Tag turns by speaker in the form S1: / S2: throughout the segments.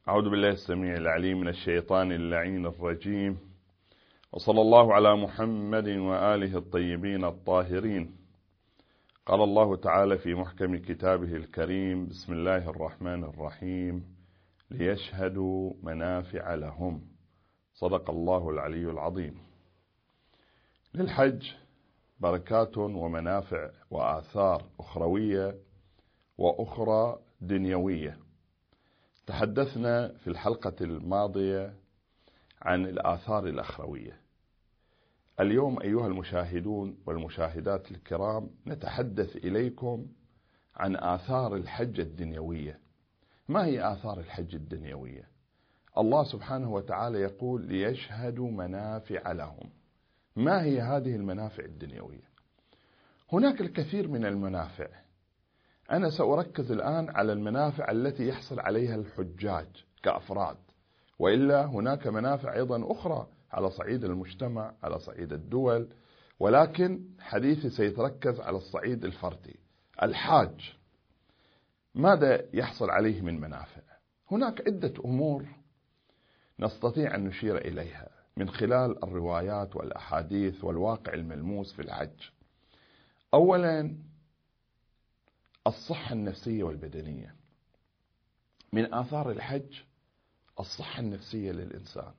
S1: أعوذ بالله السميع العليم من الشيطان اللعين الرجيم، وصلى الله على محمد وآله الطيبين الطاهرين. قال الله تعالى في محكم كتابه الكريم: بسم الله الرحمن الرحيم، ليشهدوا منافع لهم. صدق الله العلي العظيم. للحج بركات ومنافع وآثار أخروية وأخرى دنيوية. تحدثنا في الحلقة الماضية عن الآثار الأخروية. اليوم أيها المشاهدون والمشاهدات الكرام نتحدث إليكم عن آثار الحج الدنيوية. ما هي آثار الحج الدنيوية؟ الله سبحانه وتعالى يقول: ليشهدوا منافع لهم. ما هي هذه المنافع الدنيوية؟ هناك الكثير من المنافع. أنا سأركز الآن على المنافع التي يحصل عليها الحجاج كأفراد، وإلا هناك منافع أيضا أخرى على صعيد المجتمع، على صعيد الدول، ولكن حديثي سيتركز على الصعيد الفردي. الحاج ماذا يحصل عليه من منافع؟ هناك عدة أمور نستطيع أن نشير إليها من خلال الروايات والأحاديث والواقع الملموس في الحج. أولا، الصحة النفسية والبدنية. من آثار الحج الصحة النفسية للإنسان.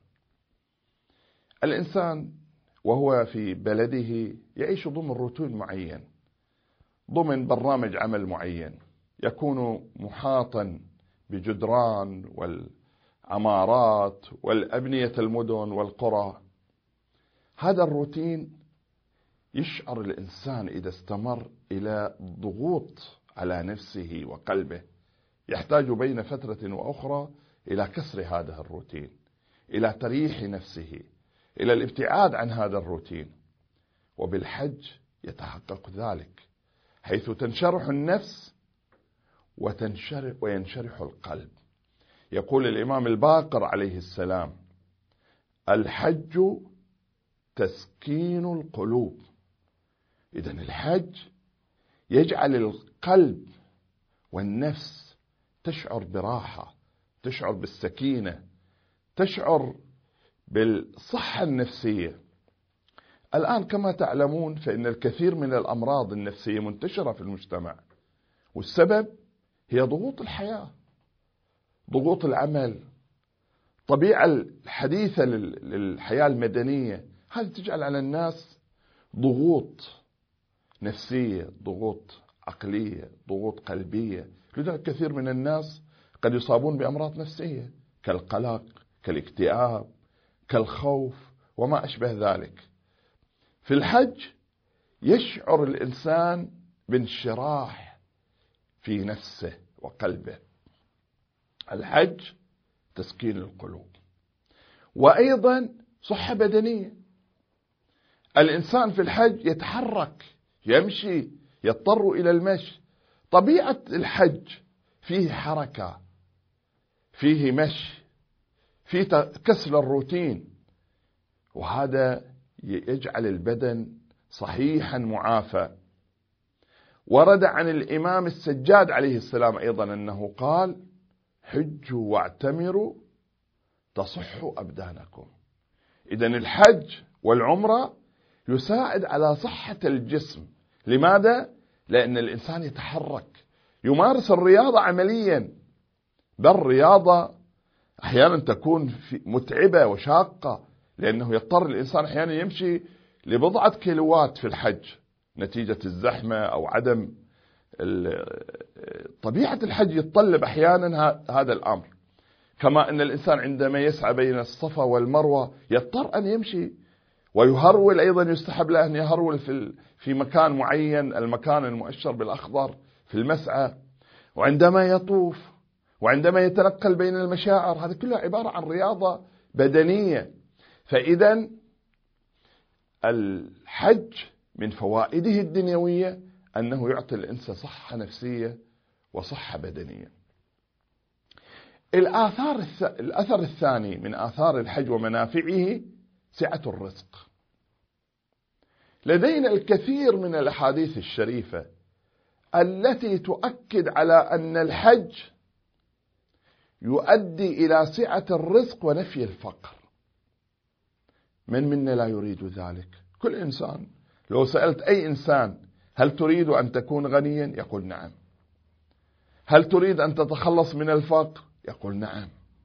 S1: الإنسان وهو في بلده يعيش ضمن روتين معين، ضمن برنامج عمل معين، يكون محاطا بجدران والعمارات والأبنية المدن والقرى. هذا الروتين يشعر الإنسان إذا استمر إلى ضغوط على نفسه وقلبه، يحتاج بين فترة وأخرى إلى كسر هذا الروتين، إلى تريح نفسه، إلى الابتعاد عن هذا الروتين. وبالحج يتحقق ذلك، حيث تنشرح النفس وينشرح القلب. يقول الإمام الباقر عليه السلام: الحج تسكين القلوب. إذن الحج يجعل القلب والنفس تشعر براحة، تشعر بالسكينة، تشعر بالصحة النفسية. الآن كما تعلمون فإن الكثير من الأمراض النفسية منتشرة في المجتمع، والسبب هي ضغوط الحياة، ضغوط العمل، طبيعة الحديثة للحياة المدنية. هذه تجعل على الناس ضغوط نفسية، ضغوط عقلية، ضغوط قلبية. لذلك كثير من الناس قد يصابون بأمراض نفسية كالقلق، كالاكتئاب، كالخوف وما أشبه ذلك. في الحج يشعر الإنسان بانشراح في نفسه وقلبه. الحج تسكين القلوب، وأيضا صحة بدنية. الإنسان في الحج يتحرك، يمشي، يضطر إلى المشي. طبيعة الحج فيه حركة، فيه مشي، فيه كسر الروتين، وهذا يجعل البدن صحيحا معافى. ورد عن الإمام السجاد عليه السلام أيضا أنه قال: حجوا واعتمروا تصحوا أبدانكم. إذن الحج والعمرة يساعد على صحة الجسم. لماذا؟ لأن الإنسان يتحرك، يمارس الرياضة عمليا، بل الرياضة أحيانا تكون متعبة وشاقة، لأنه يضطر الإنسان أحيانا يمشي لبضعة كيلوات في الحج نتيجة الزحمة أو عدم طبيعة الحج يتطلب أحيانا هذا الأمر. كما أن الإنسان عندما يسعى بين الصفا والمروة يضطر أن يمشي ويهرول. أيضا يستحب له أن يهرول في مكان معين، المكان المؤشر بالأخضر في المسعى. وعندما يطوف وعندما يتنقل بين المشاعر، هذا كله عبارة عن رياضة بدنية. فإذا الحج من فوائده الدنيوية أنه يعطي الإنسان صحة نفسية وصحة بدنية. الأثر الثاني من آثار الحج ومنافعه سعة الرزق. لدينا الكثير من الأحاديث الشريفة التي تؤكد على أن الحج يؤدي إلى سعة الرزق ونفي الفقر. من منا لا يريد ذلك؟ كل إنسان. لو سألت أي إنسان هل تريد أن تكون غنيا؟ يقول نعم. هل تريد أن تتخلص من الفقر؟ يقول نعم.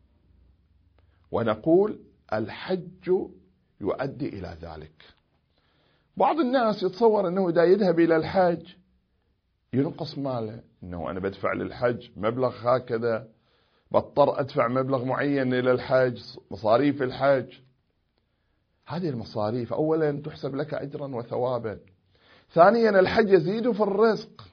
S1: ونقول الحج يؤدي إلى ذلك. بعض الناس يتصور أنه إذا يذهب إلى الحج ينقص ماله، أنه أنا بدفع للحج مبلغ هكذا، بضطر أدفع مبلغ معين إلى الحج، مصاريف الحج. هذه المصاريف أولا تحسب لك أجرا وثوابا، ثانيا الحج يزيد في الرزق.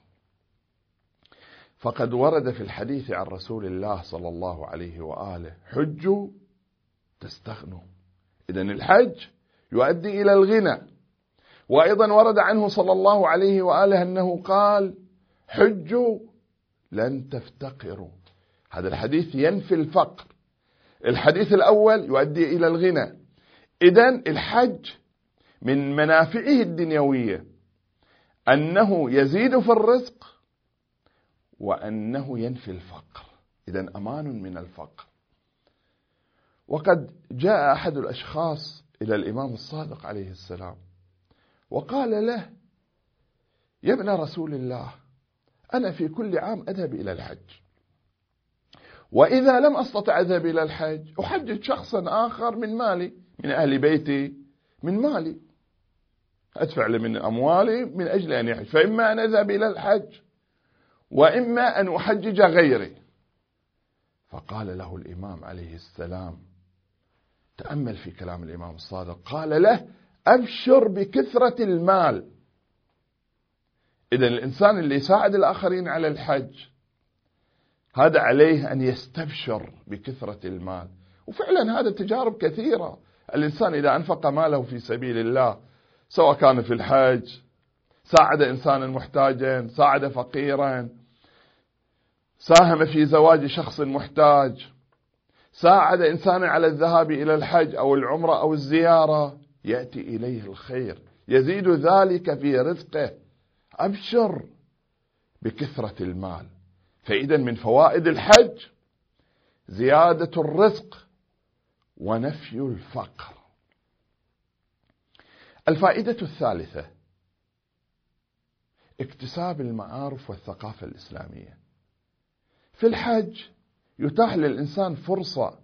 S1: فقد ورد في الحديث عن رسول الله صلى الله عليه وآله: حجوا تستغنوا. إذن الحج يؤدي إلى الغنى. وأيضا ورد عنه صلى الله عليه وآله أنه قال: حجوا لن تفتقروا. هذا الحديث ينفي الفقر. الحديث الأول يؤدي إلى الغنى. إذن الحج من منافعه الدنيوية أنه يزيد في الرزق وأنه ينفي الفقر. إذن أمان من الفقر. وقد جاء أحد الأشخاص إلى الإمام الصادق عليه السلام وقال له: يا ابن رسول الله، أنا في كل عام أذهب إلى الحج، وإذا لم أستطع أذهب إلى الحج أحجج شخصا آخر من مالي، من أهل بيتي، من مالي، أدفع له من أموالي من أجل أن يحج، فإما أن أذهب إلى الحج وإما أن أحجج غيري. فقال له الإمام عليه السلام، تأمل في كلام الإمام الصادق، قال له: أبشر بكثرة المال. إذن الإنسان اللي يساعد الآخرين على الحج هذا عليه أن يستبشر بكثرة المال. وفعلا هذا تجارب كثيرة. الإنسان إذا أنفق ماله في سبيل الله، سواء كان في الحج، ساعد إنسانا محتاجا، ساعد فقيرا، ساهم في زواج شخص محتاج، ساعد إنسانا على الذهاب إلى الحج أو العمرة أو الزيارة، يأتي إليه الخير، يزيد ذلك في رزقه. أبشر بكثرة المال. فإذا من فوائد الحج زيادة الرزق ونفي الفقر. الفائدة الثالثة: اكتساب المعارف والثقافة الإسلامية. في الحج يتاح للإنسان فرصة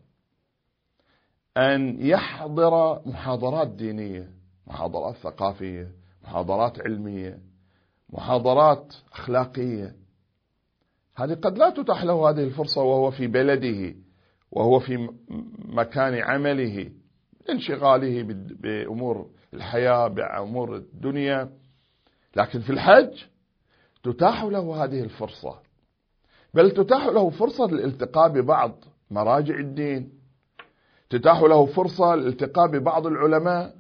S1: أن يحضر محاضرات دينية، محاضرات ثقافية، محاضرات علمية، محاضرات أخلاقية. هذه قد لا تتاح له هذه الفرصة وهو في بلده، وهو في مكان عمله، انشغاله بأمور الحياة، بأمور الدنيا. لكن في الحج تتاح له هذه الفرصة، بل تتاح له فرصة للالتقاء ببعض مراجع الدين، تتاح له فرصة للالتقاء ببعض العلماء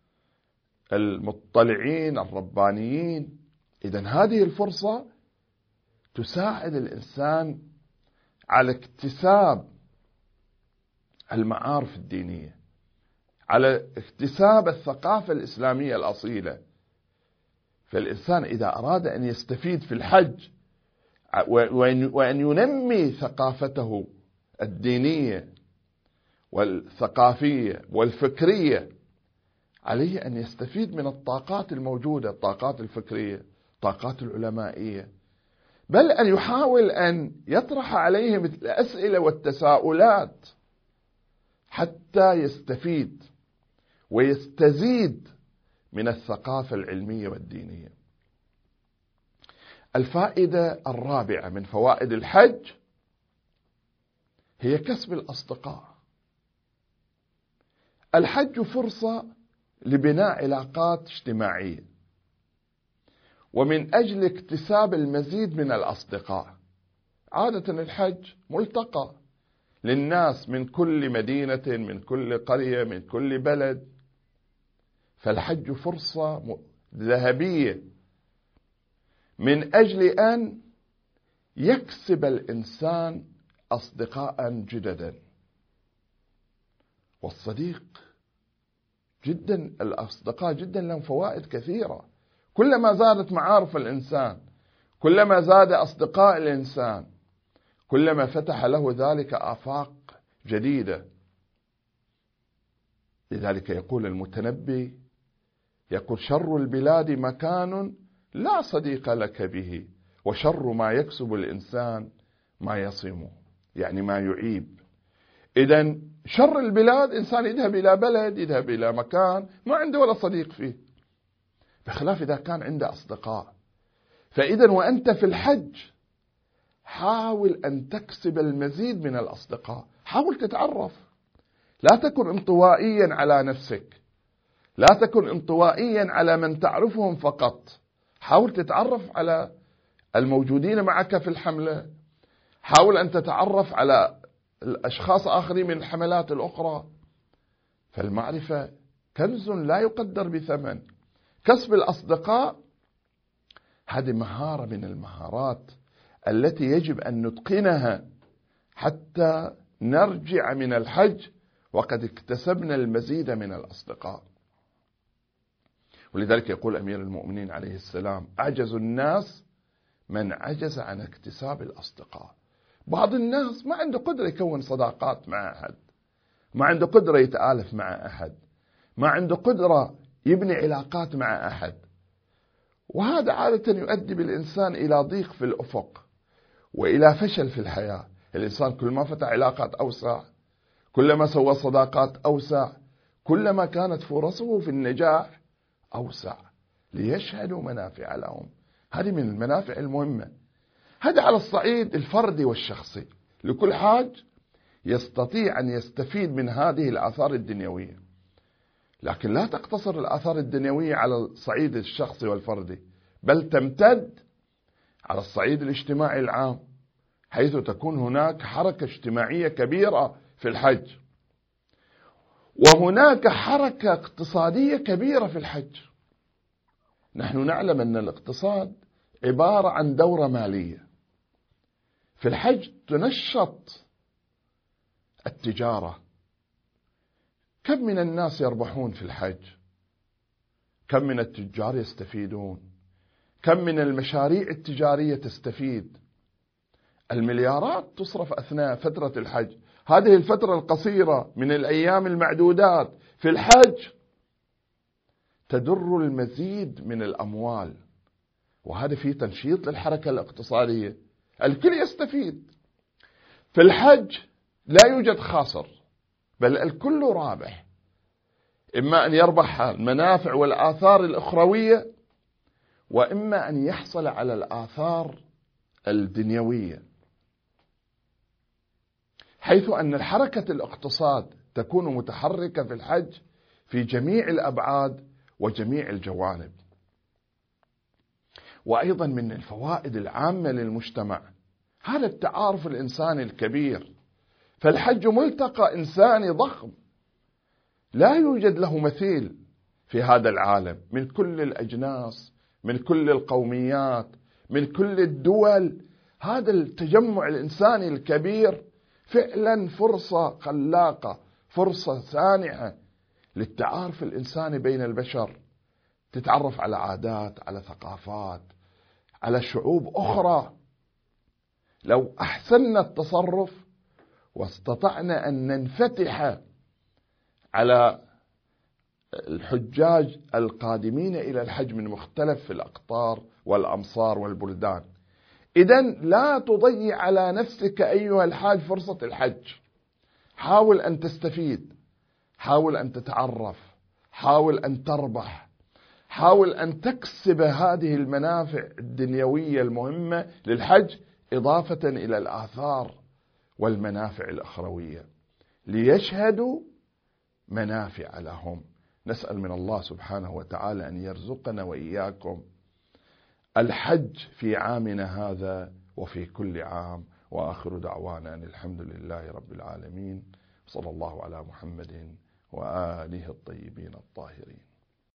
S1: المطلعين الربانيين. إذن هذه الفرصة تساعد الإنسان على اكتساب المعارف الدينية، على اكتساب الثقافة الإسلامية الأصيلة. فالإنسان إذا أراد أن يستفيد في الحج وأن ينمي ثقافته الدينية والثقافية والفكرية، عليه أن يستفيد من الطاقات الموجودة، الطاقات الفكرية، الطاقات العلمائية، بل أن يحاول أن يطرح عليهم الأسئلة والتساؤلات حتى يستفيد ويستزيد من الثقافة العلمية والدينية. الفائدة الرابعة من فوائد الحج هي كسب الأصدقاء. الحج فرصة لبناء علاقات اجتماعية، ومن أجل اكتساب المزيد من الأصدقاء. عادة الحج ملتقى للناس من كل مدينة، من كل قرية، من كل بلد. فالحج فرصة ذهبية من أجل أن يكسب الإنسان أصدقاء جددا. والصديق جدا، الأصدقاء جدا لهم فوائد كثيرة. كلما زادت معارف الإنسان، كلما زاد أصدقاء الإنسان، كلما فتح له ذلك آفاق جديدة. لذلك يقول المتنبي، يقول: شر البلاد مكان لا صديق لك به، وشر ما يكسب الإنسان ما يصمه، يعني ما يعيب. إذن شر البلاد إنسان يذهب إلى بلد، يذهب إلى مكان ما عنده ولا صديق فيه، بخلاف إذا كان عنده أصدقاء. فإذا وأنت في الحج حاول أن تكسب المزيد من الأصدقاء، حاول تتعرف، لا تكن انطوائيا على نفسك، لا تكن انطوائيا على من تعرفهم فقط، حاول تتعرف على الموجودين معك في الحملة، حاول أن تتعرف على الأشخاص آخرين من الحملات الأخرى. فالمعرفة كنز لا يقدر بثمن. كسب الأصدقاء هذه مهارة من المهارات التي يجب أن نتقنها حتى نرجع من الحج وقد اكتسبنا المزيد من الأصدقاء. ولذلك يقول أمير المؤمنين عليه السلام: أعجز الناس من عجز عن اكتساب الأصدقاء. بعض الناس ما عنده قدرة يكون صداقات مع أحد، ما عنده قدرة يتآلف مع أحد، ما عنده قدرة يبني علاقات مع أحد، وهذا عادة يؤدي بالإنسان إلى ضيق في الأفق وإلى فشل في الحياة. الإنسان كل ما فتح علاقات أوسع، كلما سوى صداقات أوسع، كلما كانت فرصه في النجاح أوسع، ليشهدوا منافع لهم. هذه من المنافع المهمة. هذا على الصعيد الفردي والشخصي، لكل حاج يستطيع أن يستفيد من هذه الآثار الدنيوية، لكن لا تقتصر الآثار الدنيوية على الصعيد الشخصي والفردي، بل تمتد على الصعيد الاجتماعي العام، حيث تكون هناك حركة اجتماعية كبيرة في الحج، وهناك حركة اقتصادية كبيرة في الحج. نحن نعلم أن الاقتصاد عبارة عن دورة مالية. في الحج تنشط التجارة. كم من الناس يربحون في الحج؟ كم من التجار يستفيدون؟ كم من المشاريع التجارية تستفيد؟ المليارات تصرف أثناء فترة الحج. هذه الفترة القصيرة من الأيام المعدودات في الحج تدر المزيد من الأموال، وهذا فيه تنشيط للحركة الاقتصادية، الكل يستفيد. في الحج لا يوجد خاسر، بل الكل رابح، إما أن يربح المنافع والآثار الأخروية، وإما أن يحصل على الآثار الدنيوية، حيث أن الحركة الاقتصاد تكون متحركة في الحج في جميع الأبعاد وجميع الجوانب. وأيضا من الفوائد العامة للمجتمع هذا التعارف الإنساني الكبير. فالحج ملتقى إنساني ضخم لا يوجد له مثيل في هذا العالم، من كل الأجناس، من كل القوميات، من كل الدول. هذا التجمع الإنساني الكبير فعلا فرصة خلاقة، فرصة سانحة للتعارف الإنساني بين البشر، تتعرف على عادات، على ثقافات، على شعوب أخرى. لو أحسننا التصرف واستطعنا أن ننفتح على الحجاج القادمين إلى الحج من مختلف الأقطار والأمصار والبلدان، إذن لا تضيع على نفسك أيها الحاج فرصة الحج. حاول أن تستفيد، حاول أن تتعرف، حاول أن تربح، حاول أن تكسب هذه المنافع الدنيوية المهمة للحج، إضافة إلى الآثار والمنافع الأخروية، ليشهدوا منافع لهم. نسأل من الله سبحانه وتعالى أن يرزقنا وإياكم الحج في عامنا هذا وفي كل عام. وآخر دعوانا أن الحمد لله رب العالمين، صلى الله على محمد وآله الطيبين الطاهرين.